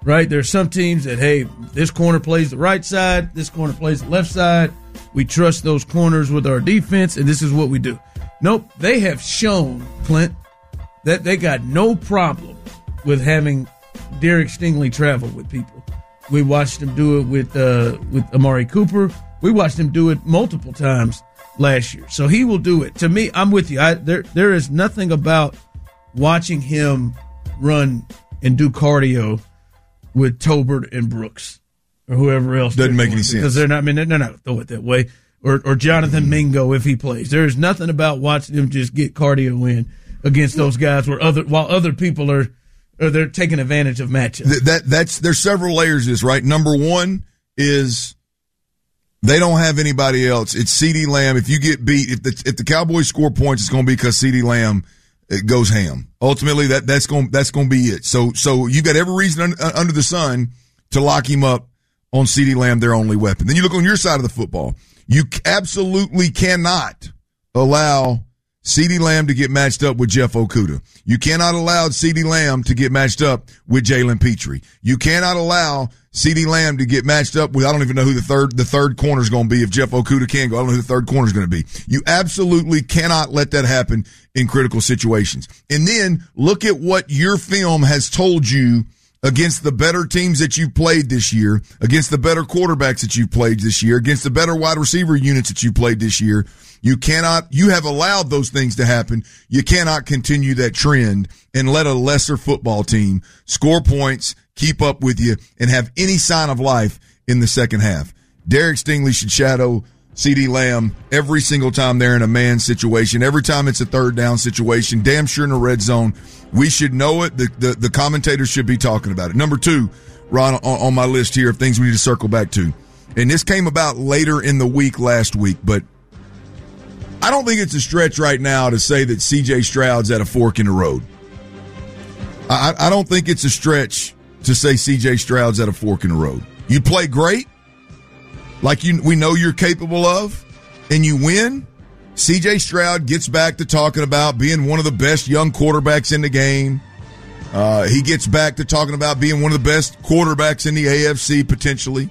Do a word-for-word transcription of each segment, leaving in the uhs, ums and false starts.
right? There are some teams that, hey, this corner plays the right side, this corner plays the left side. We trust those corners with our defense, and this is what we do. Nope, they have shown, Clint, that they got no problem with having Derek Stingley travel with people. We watched him do it with uh, with Amari Cooper. We watched him do it multiple times last year. So he will do it. To me, I'm with you. I, there, there is nothing about watching him run and do cardio with Tolbert and Brooks or whoever else. Doesn't make any sense. Because they're not, I mean, they're not going to throw it that way. Or, or Jonathan Mingo if he plays. There is nothing about watching him just get cardio in against those guys where other while other people are, or they're taking advantage of matchups. That, that that's there's several layers to this, right? Number one is they don't have anybody else. It's CeeDee Lamb. If you get beat, if the if the Cowboys score points, it's going to be because CeeDee Lamb it goes ham. Ultimately, that that's going that's going to be it. So so you got every reason un, under the sun to lock him up on CeeDee Lamb, their only weapon. Then you look on your side of the football. You absolutely cannot allow CeeDee Lamb to get matched up with Jeff Okudah. You cannot allow CeeDee Lamb to get matched up with Jalen Petrie. You cannot allow CeeDee Lamb to get matched up with, I don't even know who the third, the third corner is going to be if Jeff Okudah can go. I don't know who the third corner is going to be. You absolutely cannot let that happen in critical situations. And then look at what your film has told you against the better teams that you've played this year, against the better quarterbacks that you've played this year, against the better wide receiver units that you played this year. You cannot, you have allowed those things to happen. You cannot continue that trend and let a lesser football team score points, keep up with you, and have any sign of life in the second half. Derek Stingley should shadow CeeDee Lamb every single time they're in a man situation, every time it's a third down situation, damn sure in the red zone. We should know it. The, the, the commentators should be talking about it. Number two, Ron, on, on my list here of things we need to circle back to. And this came about later in the week last week, but I don't think it's a stretch right now to say that C J Stroud's at a fork in the road. I, I don't think it's a stretch to say C J Stroud's at a fork in the road. You play great, like you we know you're capable of, and you win. C J Stroud gets back to talking about being one of the best young quarterbacks in the game. Uh, he gets back to talking about being one of the best quarterbacks in the A F C, potentially.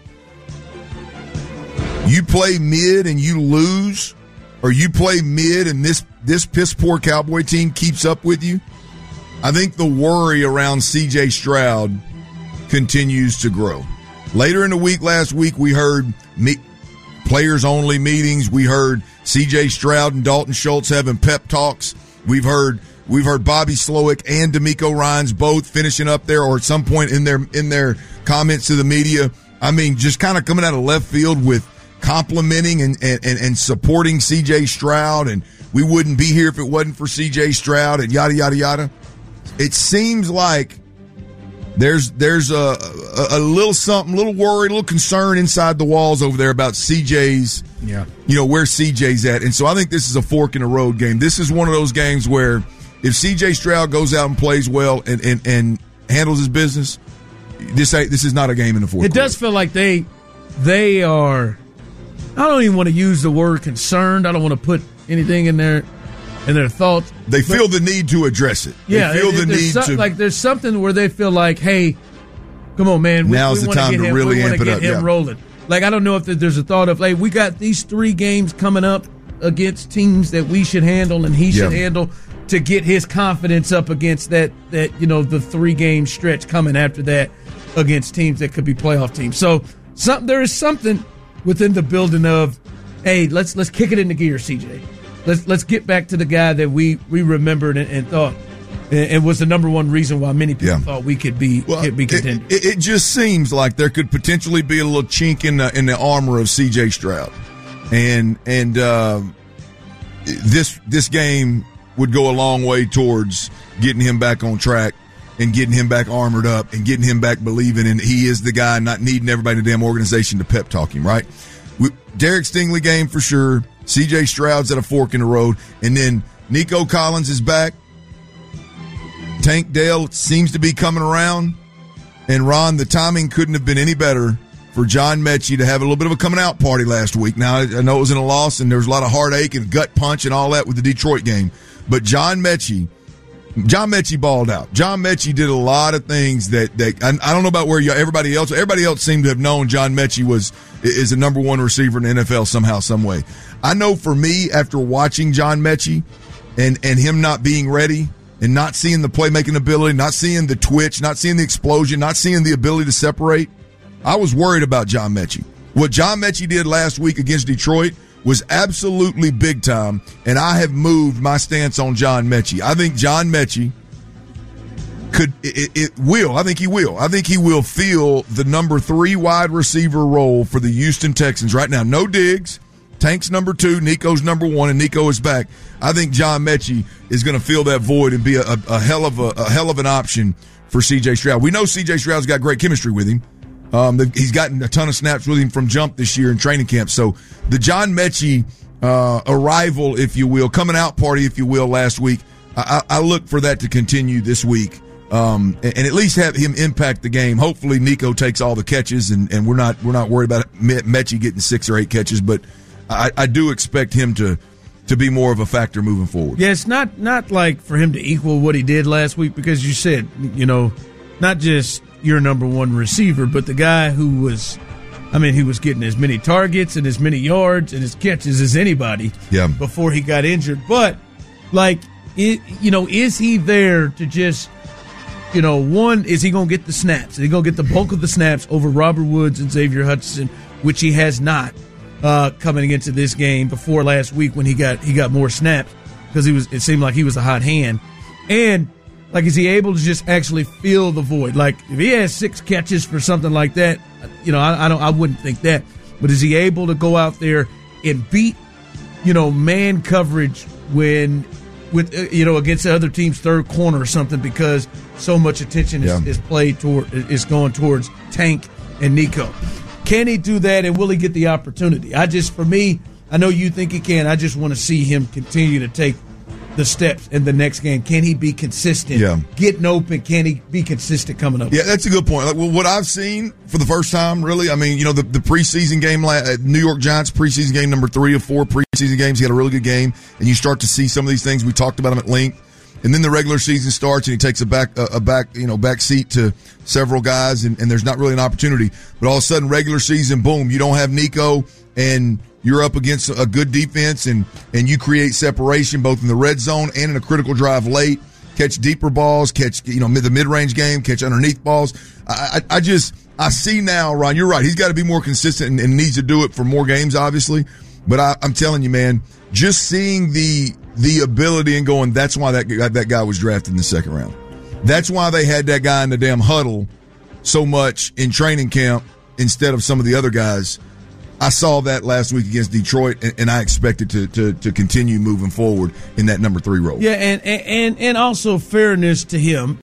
You play mid and you lose, or you play mid and this, this piss-poor Cowboy team keeps up with you. I think the worry around C J Stroud continues to grow. Later in the week, last week, we heard me, players-only meetings. We heard C J Stroud and Dalton Schultz having pep talks. We've heard we've heard Bobby Slowick and DeMeco Ryans both finishing up there, or at some point in their in their comments to the media. I mean, just kind of coming out of left field with complimenting and, and, and supporting C J Stroud, and we wouldn't be here if it wasn't for C J Stroud, and yada yada yada. It seems like there's there's a, a, a little something, a little worry, a little concern inside the walls over there about C J's, yeah, you know, where C J's at. And so I think this is a fork in the road game. This is one of those games where if C J Stroud goes out and plays well and, and, and handles his business, this ain't, this is not a game in the fourth It quarter. does feel like they they are, I don't even want to use the word concerned. I don't want to put anything in there. And their thoughts. They feel the need to address it. They Yeah, feel it, the need some, to. like there's something where they feel like, hey, come on, man, we, Now's we the time get to him, really we amp it get up, him yeah. rolling. Like I don't know if there's a thought of, like, we got these three games coming up against teams that we should handle and he should Yeah. handle to get his confidence up against that that you know the three game stretch coming after that against teams that could be playoff teams. So some, there is something within the building of, hey, let's let's kick it into gear, C J. Let's let's get back to the guy that we, we remembered and, and thought and, and was the number one reason why many people Yeah. thought we could be well, could be contenders. It, it, it just seems like there could potentially be a little chink in the in the armor of C J Stroud, and and uh, this this game would go a long way towards getting him back on track and getting him back armored up and getting him back believing in he is the guy, not needing everybody in the damn organization to pep talk him, right? We, Derek Stingley game for sure. C J Stroud's at a fork in the road. And then Nico Collins is back. Tank Dell seems to be coming around. And Ron, the timing couldn't have been any better for John Mechie to have a little bit of a coming out party last week. Now, I know it was in a loss and there was a lot of heartache and gut punch and all that with the Detroit game. But John Mechie John Mechie balled out. John Mechie did a lot of things that, that I, I don't know about where you, everybody else, everybody else seemed to have known John Mechie was, is a number one receiver in the N F L somehow, some way. I know for me, after watching John Mechie and, and him not being ready and not seeing the playmaking ability, not seeing the twitch, not seeing the explosion, not seeing the ability to separate, I was worried about John Mechie. What John Mechie did last week against Detroit was absolutely big time, and I have moved my stance on John Mechie. I think John Mechie could, it, it will, I think he will. I think he will fill the number three wide receiver role for the Houston Texans right now. No Diggs. Tank's number two, Nico's number one, and Nico is back. I think John Mechie is going to fill that void and be a, a, a hell of a, a hell of an option for C J Stroud. We know C J Stroud's got great chemistry with him. Um, he's gotten a ton of snaps with him from jump this year in training camp. So the John Mechie uh, arrival, if you will, coming out party, if you will, last week, I, I look for that to continue this week. Um, and, and at least have him impact the game. Hopefully Nico takes all the catches, and, and we're not we're not worried about Mechie getting six or eight catches, but I, I do expect him to to be more of a factor moving forward. Yeah, it's not not like for him to equal what he did last week, because you said, you know, not just your number one receiver, but the guy who was, I mean, he was getting as many targets and as many yards and as catches as anybody yeah. before he got injured. But, like, it, you know, is he there to just, you know, one, is he going to get the snaps? Is he going to get the bulk of the snaps over Robert Woods and Xavier Hutchinson, which he has not uh, coming into this game before last week when he got he got more snaps because he was. It seemed like he was a hot hand. And, like, is he able to just actually fill the void? Like, if he has six catches for something like that, you know, I, I don't, I wouldn't think that. But is he able to go out there and beat, you know, man coverage when, with uh, you know, against the other team's third corner or something, because so much attention is, yeah. is played toward is going towards Tank and Nico. Can he do that, and will he get the opportunity? I just, for me, I know you think he can. I just want to see him continue to take the steps in the next game. Can he be consistent? Yeah. Getting open, can he be consistent coming up? Yeah, that's a good point. Like, well, what I've seen for the first time, really, I mean, you know, the, the preseason game, uh, New York Giants preseason game, number three of four preseason games, he had a really good game, and you start to see some of these things. We talked about him at length. And then the regular season starts, and he takes a back, a, a back, you know, back seat to several guys, and, and there's not really an opportunity. But all of a sudden, regular season, boom, you don't have Nico, and you're up against a good defense, and, and you create separation both in the red zone and in a critical drive late. Catch deeper balls, catch, you know, mid, the mid-range game, catch underneath balls. I, I, I just, I see now, Ron, you're right. He's got to be more consistent and, and needs to do it for more games, obviously. But I, I'm telling you, man, just seeing the the ability and going, that's why that guy, that guy was drafted in the second round. That's why they had that guy in the damn huddle so much in training camp instead of some of the other guys. I saw that last week against Detroit, and, and I expect it to, to to continue moving forward in that number three role. Yeah, and and and also fairness to him.